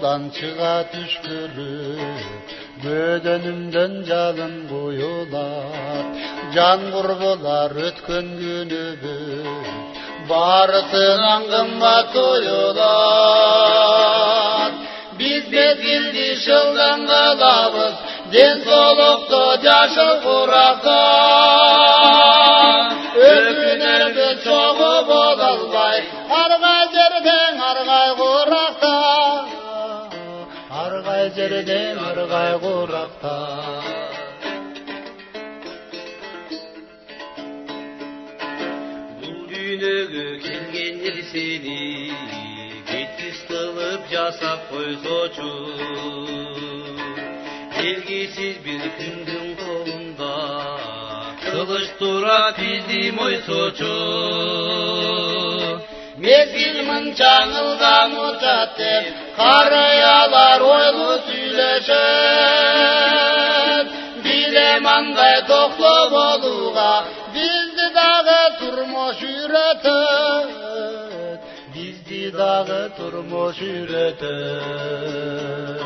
Ошоңдан чыга түшкүрүп, бөдөнүмдөн жалын куюлат. Жамгыр болар өткөн күнүбүз, барысынан кымбат туюлат. Биз мезгилди шылдан кылабыз, ден соолукто жашыл куракта. Өкүнөргө чогуу боло албай, аргай жерден аргай куракта. Аргай жерден аргай куракта. Бул дүйнөгө келгендер сени кеткис кылып жасап койсочу. Белгисиз бир күндүн колунда кылыч турат бизди мойсочу. Мезгил мынча ылгам учат деп, карыялар ойлу сүйлөшөт. Билем андай токтоо болууга, бизди дагы турмуш үйрөтөт. Бизди дагы турмуш үйрөтөт.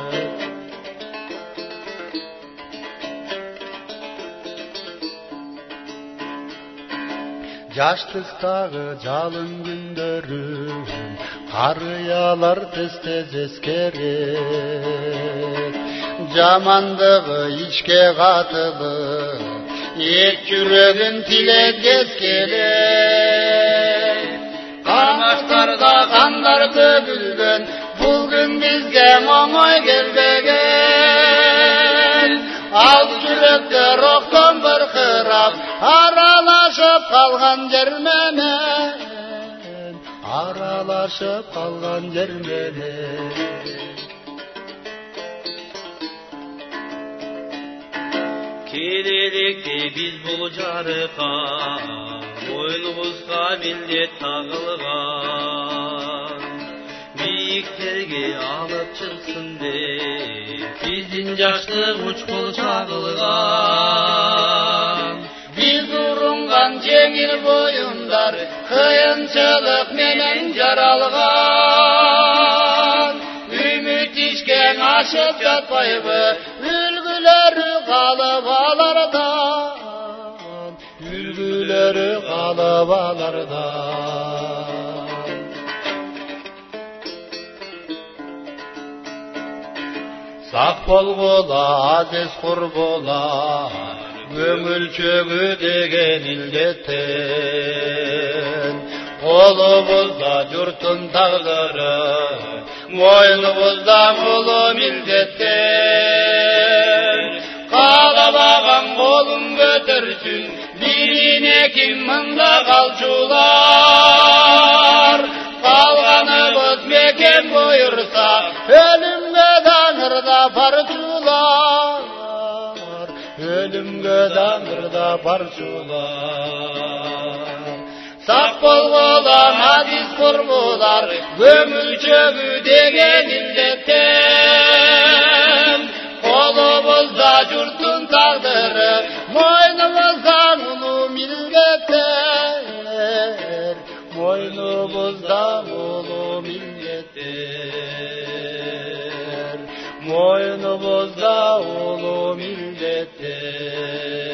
Жаштыктагы жалын күндөрүн карыялар тез-тез эскерет. Жамандыгы ичке катылып, эк жүрөгүн тилегес келет. Камаштарда кандар төгүлгөн, бул күн бизге оңой келбеген. Ал жүрөктөр октон быркырап, аралашып калган жер менен, аралашып калган жер менен. Келелекте биз бул жарыкка, бойлубузга милдет тагылган. Бийиктерге алып чыксын деп, биздин жаштык учкул чагылган. Биз урунган жеңил боюндар, кыйынчылык менен жаралган. Үмүт ишкен ашып жатпайбы, үлгүлөрү калып алардан, үлгүлөрү калып алардан. Сак болгула, азиз курбулар, көңүл чөгү деген илдеттен. Колубузда журттун тагдыры, мойнубузда улуу милдеттен. Каалабаган колун көтөрсүн, бирине ким мында калчулар. Калганыбыз мекен буйурса, өлүмгө даңырда барчулар. Өлүмгө даңырда барчулар. Сак болгула, азиз курбулар, көңүл чөгү деген илдеттен. Колубузда журттун тагдыры, мойнубузда улуу милдеттер. Мойнубузда улуу милдеттер. Мойнубузда улуу милдеттер.